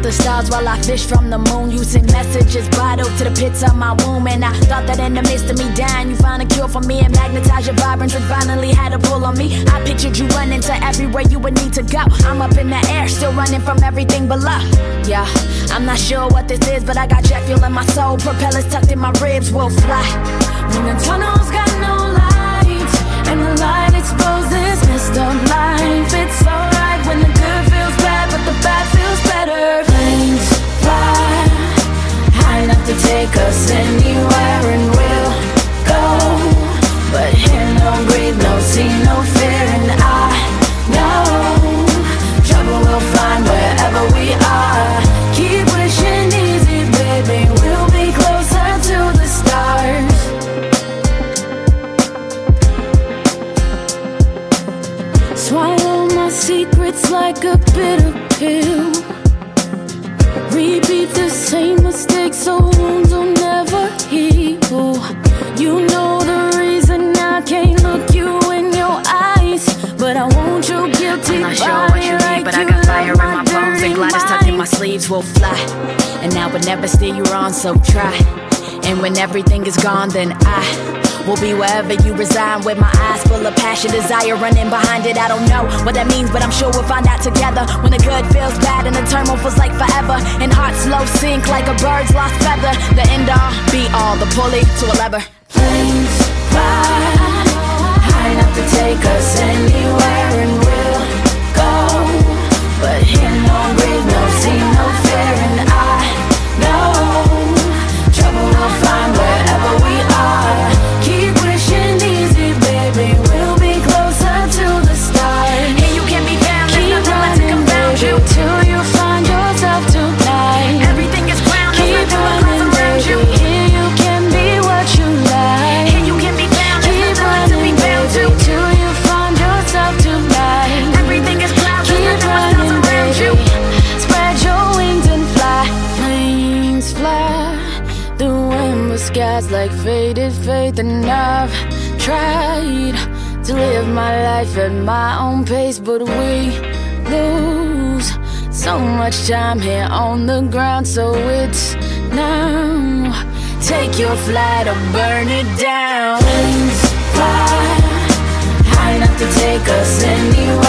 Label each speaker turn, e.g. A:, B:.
A: the stars while I fish from the moon. Using messages bottled to the pits of my womb. And I thought that in the midst of me dying, you found a cure for me and magnetize your vibrance and finally had a pull on me. I pictured you running to everywhere you would need to go. I'm up in the air, still running from everything below. Yeah, I'm not sure what this is, but I got jet fuel in my soul. Propellers tucked in my ribs, will fly.
B: When the tunnel's got no light and the light exposes messed up life, it's alright when the good feels bad, but the bad feels better. Planes fly high enough to take us anywhere, and we'll go. But hear no breathe, no see, no fear, and I know trouble we'll find wherever we are. Keep wishing easy, baby, we'll be closer to the stars. Swallow my secrets like a bitter pill. Repeat the same mistakes so wounds will never heal. You know the reason I can't look you in your eyes, but I want your guilty
A: I'm not sure what you need, but I got fire in my bones and glad it's tucked in my sleeves, will fly. And I would never steer you wrong, so try. And when everything is gone, then I will be wherever you reside, with my eyes full of passion, desire running behind it. I don't know what that means, but I'm sure we'll find out together. When the good feels bad and the turmoil feels like forever, and hearts slow sink like a bird's lost feather. The end all, be all, the pulley to a lever.
B: Planes fly high enough to take us anywhere, and we'll go. But hear no breathe, no see, no fear, and I know trouble we'll find wherever we are. Keep wishing easy, baby, we'll be closer to the stars.
A: And you can be found, there's nothing left to confound you
B: till you find yourself tonight.
A: Everything is ground, there's
B: Keep
A: nothing but clouds
B: running,
A: around you.
B: baby, here you can be what you like.
A: And you can be found, there's nothing left to be bound to.
B: Till you find yourself tonight.
A: Everything is clouds, there's
B: Keep
A: nothing but stars
B: running,
A: around you.
B: baby. Spread your wings and fly. Planes fly through endless skies like faded faith, and I've tried to live my life at my own pace, but we lose so much time here on the ground. So it's now, take your flight or burn it down. Planes fly high enough to take us anywhere,